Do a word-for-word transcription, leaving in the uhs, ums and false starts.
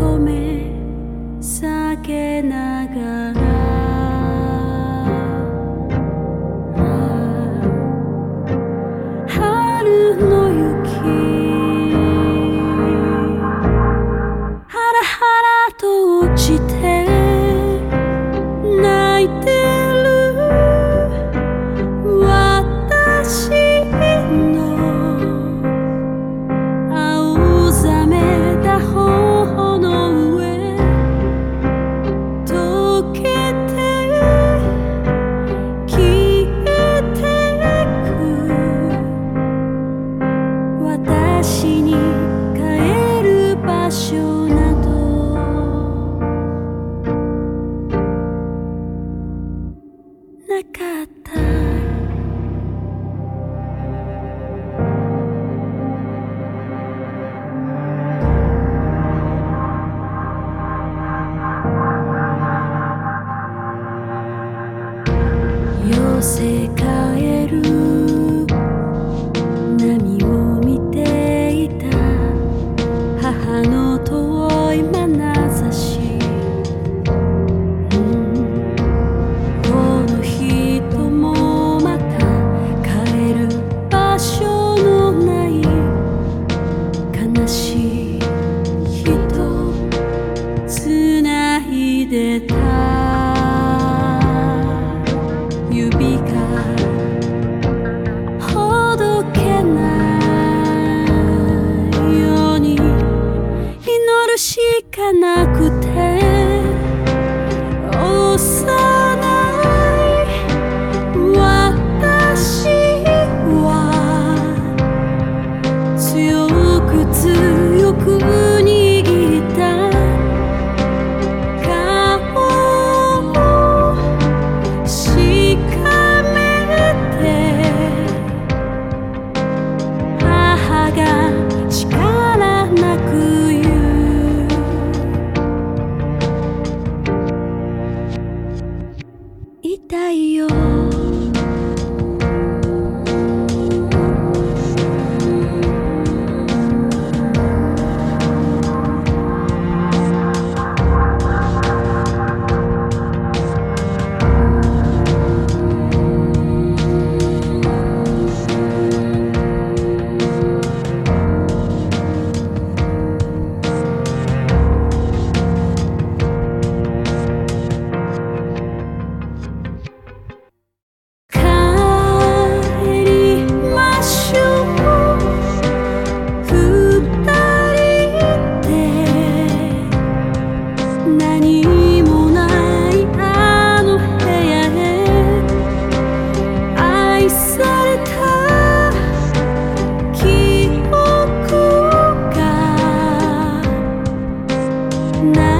め酒ながら春の雪ハラハラと落ちて泣いてる私の青ざめた頬の上溶けて消えてく私に帰る場所などなかった寄せ替える波を見ていた母の遠い眼差し、うん、この人もまた帰る場所のない悲しい人つないでた指がほどけないように祈るしかなくて幼い私は強く強く握った痛いよ何もないあの部屋へ愛された記憶が